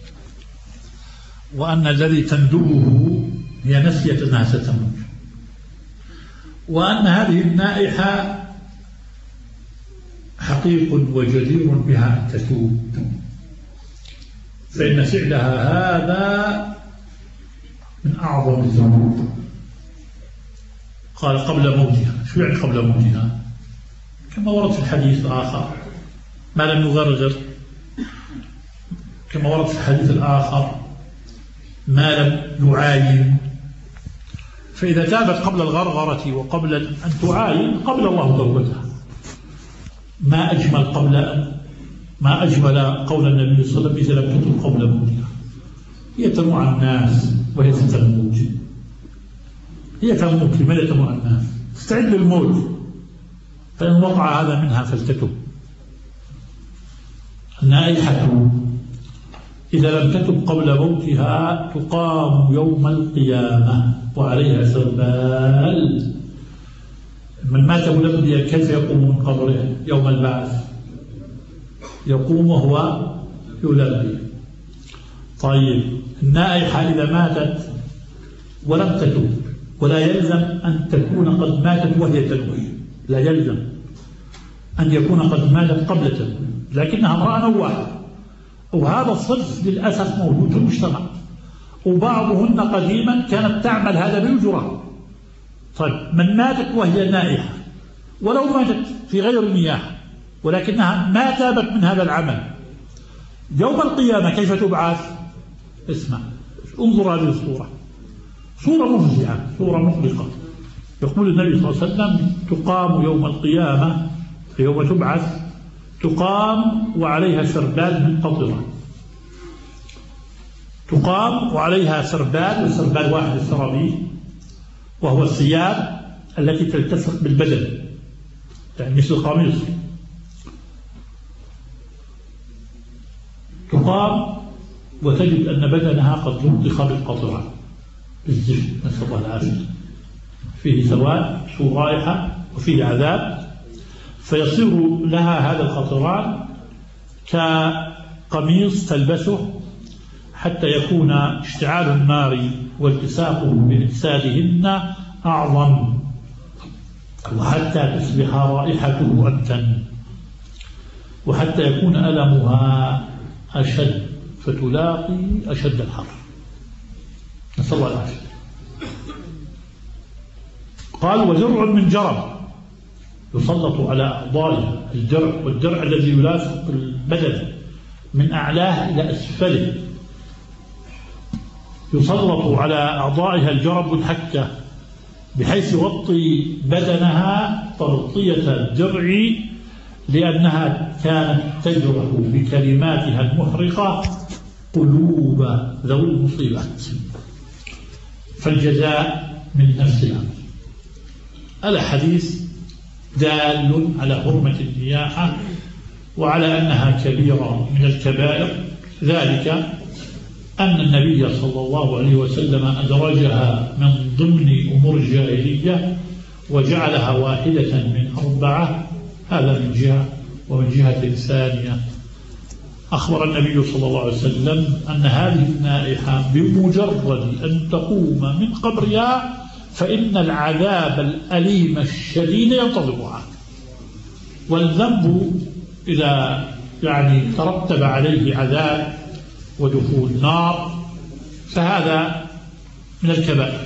وأن الذي تندبه هي نسيت أنها ستموت، وأن هذه النائحة حقيق وجدير بها أن تتوب، فإن فعلها هذا من أعظم الذنوب. قال قبل موتها. شو يعني قبل موتها؟ كما ورد في الحديث الآخر ما لم يغرغر، كما ورد في الحديث الآخر ما لم يعاين. فإذا تابت قبل الغرغرة وقبل أن تعاين قبل الله توبتها. ما أجمل قول النبي صلى الله عليه وسلم إذا لم تتب قبل موتها. هي تموع الناس وهي ستموت، هي تموت. لماذا تموع الناس؟ تستعد للموت، فإن وقع هذا منها فلتتب. النائحة إذا لم تتب قبل موتها تقام يوم القيامة وعليها سربال. من مات ملبيا كيف يقوم من قبره يوم البعث؟ يقوم وهو يلبي. طيب النائحة إذا ماتت ولم تتب، ولا يلزم أن تكون قد ماتت وهي تنوي، لا يلزم أن يكون قد ماتت قبل تنوي، لكنها امرأة نواحة، وهذا الصنف للأسف موجود في المجتمع، وبعضهن قديما كانت تعمل هذا بالجرة. طيب من ماتت وهي نائحة ولو ماتت في غير نياحة ولكنها ما تابت من هذا العمل، يوم القيامة كيف تبعث؟ اسمع، انظر هذه الصورة، صورة مفزعة، صورة مقلقة. يقول النبي صلى الله عليه وسلم تقام يوم القيامة، يوم تبعث تقام وعليها سربال من قطرة. تقام وعليها سربال، والسربال واحد السرابيل، وهو الثياب التي تلتصق بالبدن، يعني مثل القميص. تقام وتجد أن بدنها قد لطخ بالقطرة، بالزفت، نسأل الله العافية، فيه سواد، سوء رائحة، وفيه عذاب، فيصير لها هذا القطران كقميص تلبسه حتى يكون اشتعال النار والتصاقه بأجسادهن أعظم، وحتى تصبح رائحته أمتن، وحتى يكون ألمها أشد، فتلاقي أشد الحر، نسأل الله العافية. قال وزرع من جرب يسلط على أعضائها، الجرع، والجرع الذي يلاصق البدن من أعلاه إلى أسفله، يسلط على أعضائها الجرب الحكة بحيث يغطي بدنها تغطية الجرع، لأنها كانت تجرح بكلماتها المحرقة قلوب ذوي المصيبات، فالجزاء من نفس الأمر. الحديث دال على حرمة النياحة وعلى أنها كبيرة من الكبائر، ذلك أن النبي صلى الله عليه وسلم أدرجها من ضمن أمور الجاهلية وجعلها واحدة من 4. هذا من جهة، ومن جهة ثانية أخبر النبي صلى الله عليه وسلم أن هذه النائحة بمجرد أن تقوم من قبرها فإن العذاب الأليم الشديد ينتظرها، والذنب إذا يعني ترتب عليه عذاب ودخول نار فهذا من الكبائر.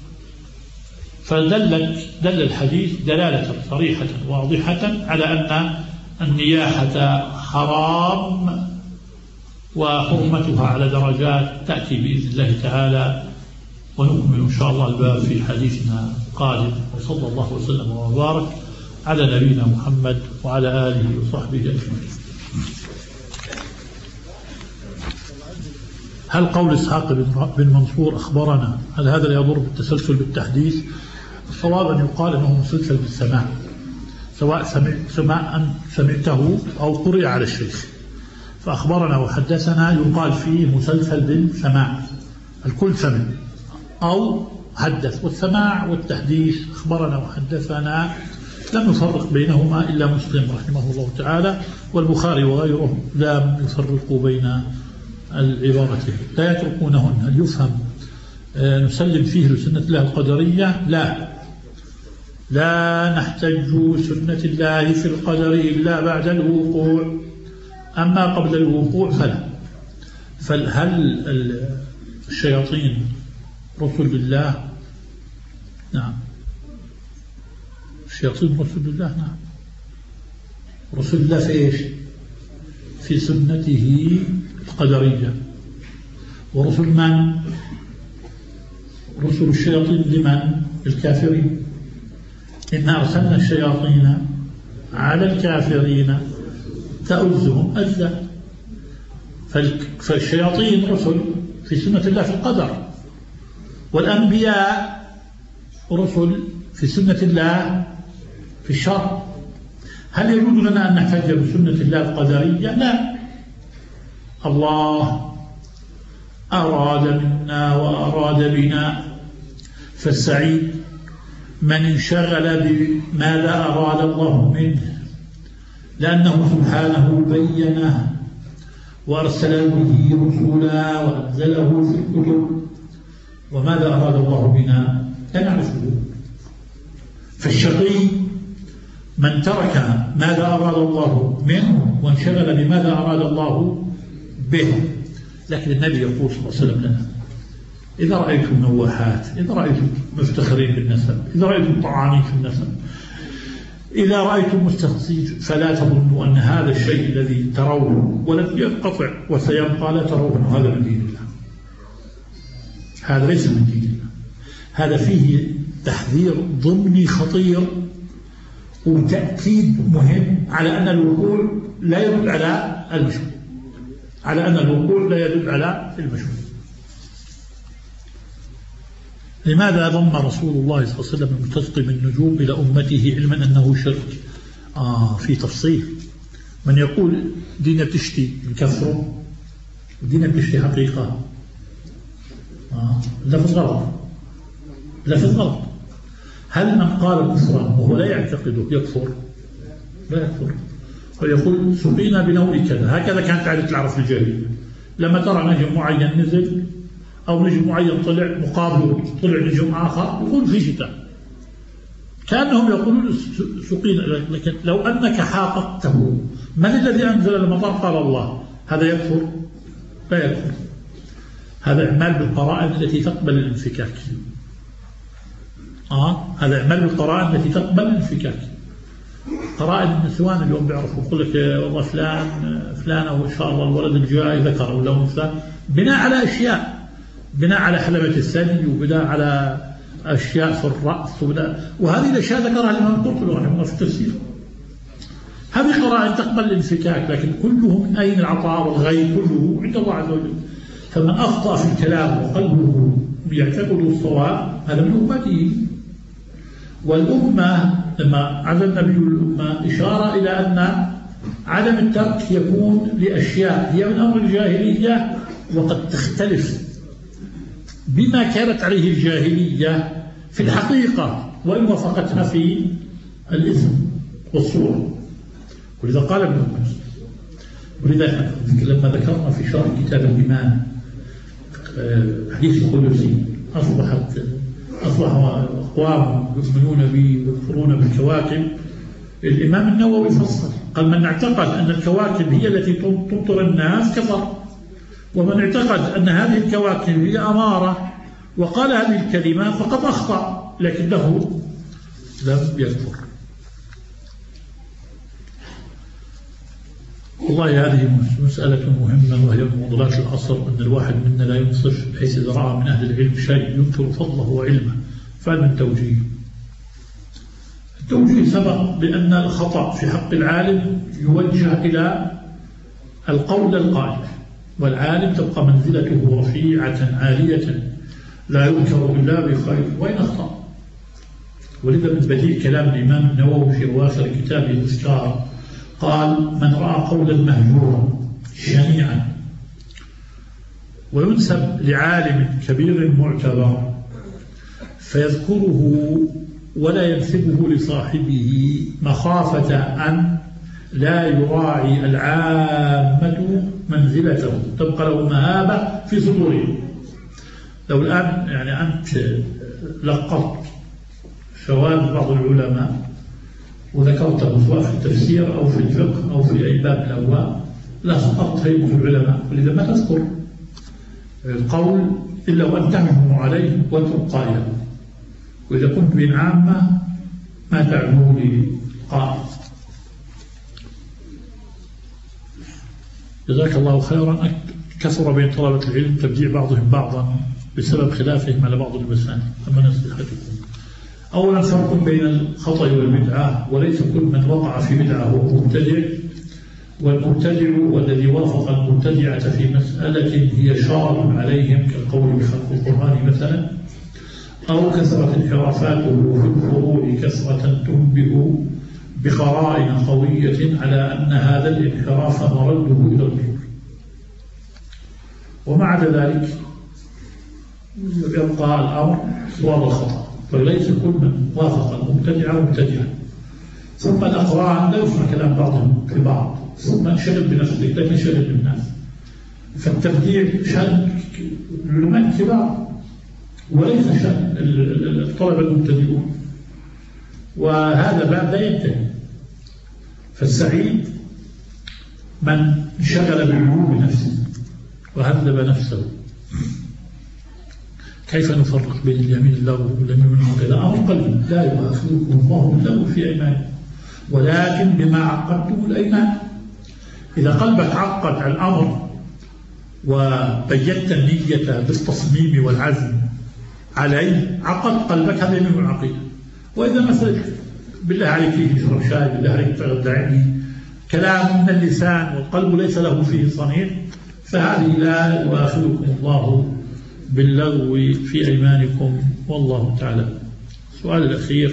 فدل الحديث دلالة صريحة واضحة على أن النياحة حرام، وحرمتها على درجات تأتي بإذن الله تعالى، ونكمل إن شاء الله الباب في حديثنا القادم. وصلى الله وسلم وبارك على نبينا محمد وعلى آله وصحبه أجمعين. هل قول إسحاق بن منصور أخبرنا هل هذا لا يضر بالتسلسل بالتحديث؟ الصواب أن يقال أنه مسلسل بالسماع، سواء سمعته أو قرئ على الشيخ. فأخبرنا وحدثنا يقال فيه مسلسل بالسماع، الكل سمع أو حدث. والسماع والتحديث أخبرنا وحدثنا لم يفرق بينهما إلا مسلم رحمه الله تعالى، والبخاري وغيره لم يفرقوا بين العبارتين، لا يتركونهن. هل يفهم نسلم فيه لسنة الله القدرية؟ لا نحتج سنة الله في القدر إلا بعد الوقوع، أما قبل الوقوع فلا. هل الشياطين رسل الله؟ نعم، الشياطين رسل الله، نعم. رسل الله في إيش؟ في سنته القدرية. ورسل من؟ رسل الشياطين لمن؟ الكافرين. إنا أرسلنا الشياطين على الكافرين تؤزهم أزا. فالشياطين رسل في سنة الله في القدر، والأنبياء رسل في سنة الله في الشرع. هل يجوز لنا أن نحتج بسنة الله القدرية؟ لا. الله أراد منا وأراد بنا، فالسعيد من انشغل بماذا أراد الله منه، لأنه سبحانه بينه وأرسل به رسولا وأنزله في الكتب. وماذا أراد الله بنا لا نعرفه. فالشقي من ترك ماذا أراد الله منه وانشغل بماذا أراد الله به. لكن النبي يقول صلى الله عليه وسلم لنا: إذا رأيتم نواحات، إذا رأيتم مفتخرين بالنسب، إذا رأيتم طعانين في النسب، إذا رأيتم مستخصين، فلا تظنوا أن هذا الشيء الذي ترونه ولن ينقطع وسيبقى لا ترونه هذا من دين الله. هذا ليس من دين الله، هذا فيه تحذير ضمني خطير وتأكيد مهم على أن الوقوع لا يدل على المشهور، على أن الوقوع لا يدل على المشهور. لماذا ضم رسول الله صلى الله عليه وسلم المستسقي النجوم إلى أمته علما أنه شرك؟ في تفصيل. من يقول دينا بتشتي نكفره ودينا بتشتي حقيقة، لفظ غلط، لفظ غلط. هل من قال كفرا وهو لا يعتقده يكفر؟ لا يكفر. ويقول سقينا بنوء كذا، هكذا كانت عادة العرب في الجاهلية. لما ترى نجم معين نزل أو نجم معين طلع مقابله طلع نجم آخر، يقول في شتاء، كأنهم يقولون سقينا. لكن لو أنك حاققته من الذي أنزل المطر؟ قال الله، هذا يكفر؟ لا يكفر. هذا إعمال بالقرائن التي تقبل الانفكاك. هذا إعمال بالقرائن التي تقبل الانفكاك. قرائن النسوان اليوم بيعرفوا، يقول لك والله فلانة وإن شاء الله الولد الجاي ذكر ولا أنثى، بناء على أشياء، بناء على حلبة الثدي وبناء على أشياء في الرأس وهذه الأشياء ذكرها الإمام القرطبي رحمه الله في التفسير. هذه قرائن تقبل الانفكاك، لكن كله من أين العطاء والغيب كله عند الله عز وجل. فمن أخطأ في الكلام وقلبه يعتقد الصواب هذا من أمته. والأمة لما عزل النبي الأمة إشارة إلى أن عدم الترك يكون لأشياء هي من أمر الجاهلية وقد تختلف بما كانت عليه الجاهلية في الحقيقة وإن وافقتها في الاسم والصورة. ولذا قال ابن القيم، ولذا لما ذكرنا في شرح كتاب الإيمان حديث القدسي أصبح أقوام يؤمنون بي ويكفرون بالكواكب. الإمام النووي فصل قال: من اعتقد أن الكواكب هي التي تمطر الناس كفر، ومن اعتقد أن هذه الكواكب هي أمارة وقال هذه الكلمة فقد أخطأ، لكنه لم يكفر. والله هذه مسألة مهمة، وهي من معضلات العصر، أن الواحد منا لا ينصف بحيث إذا رأى من أهل العلم شيء ينكر فضله وعلمه. فعل من توجيه. التوجيه سبق بأن الخطأ في حق العالم يوجه إلى القول القائل، والعالم تبقى منزلته رفيعة عالية لا يذكر إلا بخير وإن أخطأ. ولذا من بديع كلام الإمام النووي في أواخر كتابه الأذكار قال: من رأى قولا مهجورا شنيعا وينسب لعالم كبير معتبر فيذكره ولا ينسبه لصاحبه مخافة أن لا يراعي العامة منزلته تبقى له مهابة في صدورهم. لو الآن يعني أنت لقطت شواذ بعض العلماء وذكرته سواء في التفسير أو في الفقه أو في أي باب من الأبواب لا سقطت هيبة العلماء، ولذا ما تذكر القول إلا وأن تهجم عليه واترك قائلا، وإذا كنت بين عامة ما تعلو لقائل. جزاك الله خيرا. كثر بين طلبة العلم تبديع بعضهم بعضا بسبب خلافهم على بعض المسائل، أما نصيحتكم: أولا فرق بين الخطأ والبدعة، وليس كل من وقع في بدعة هو مبتدع، والمبتدع والذي وافق المبتدعة في مسألة هي شار عليهم كالقول بخلق القرآن مثلا، أو كثرة انحرافاته في الفروع كثرة تنبئ بقرائن قوية على أن هذا الانحراف مرده إلى الكفر. ومع ذلك يبقى الأمر صواب الخطأ، فليس كل من وافق المبتدع مبتدعا. ثم الأقران لا يسمع كلام بعضهم في بعض، ثم انشغل بنفسك لا تنشغل بالناس. فالتبديع شأن العلماء الكبار وليس شأن الطلبة المبتدئون، وهذا باب لا ينتهي. فالسعيد من انشغل بعلوم نفسه وهذب نفسه. كيف نفرق بين اليمين اللغو واليمين المنعقد؟ إلى أمر قلبي لا يؤاخذكم الله باللغو في أيمانكم ولكن بما عقدتم الأيمان. إذا قلبك عقد على الأمر وبينت النية بالتصميم والعزم عليه عقد قلبك، هذا يمين العقيدة. وإذا مثلا بالله عليك تشرب شاي، بالله عليك تغدى عندي، كلام من اللسان والقلب ليس له فيه صنيع، فهذه لا يؤاخذكم الله باللغو في أيمانكم والله تعالى. السؤال الأخير: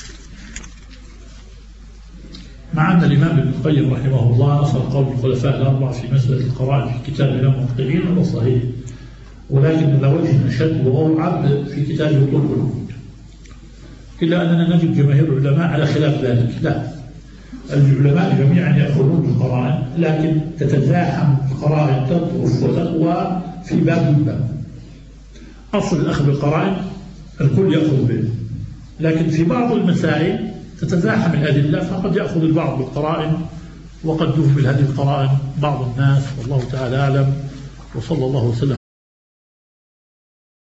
مع أن الإمام ابن القيم رحمه الله نصر قول الخلفاء الأربعة في مسألة القرائن في كتاب الإمام الموقعين هذا صحيح، ولكن ذا وجه أشد وأوعب في كتاب طرق الوجود، إلا أننا نجد جماهير العلماء على خلاف ذلك. لا، العلماء جميعا يأخذون بالقرائن، لكن تتزاحم القرائن تطرف وتقوى في باب من باب. أصل الأخذ بالقرائن الكل يأخذ به، لكن في بعض المسائل تتزاحم الأدلة، فقد يأخذ البعض بالقرائن وقد يهمل هذه القرائن بعض الناس، والله تعالى أعلم. وصلى الله وسلم